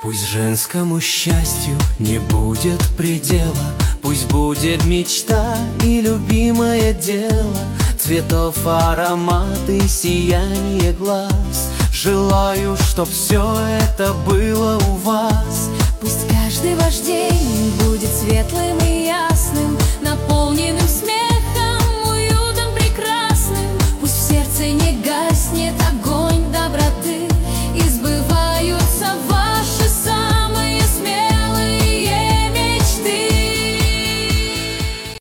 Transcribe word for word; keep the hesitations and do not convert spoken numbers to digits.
Пусть женскому счастью не будет предела, пусть будет мечта и любимое дело, цветов аромат и сияние глаз. Желаю, чтоб все это было у вас. Пусть каждый ваш день будет светлым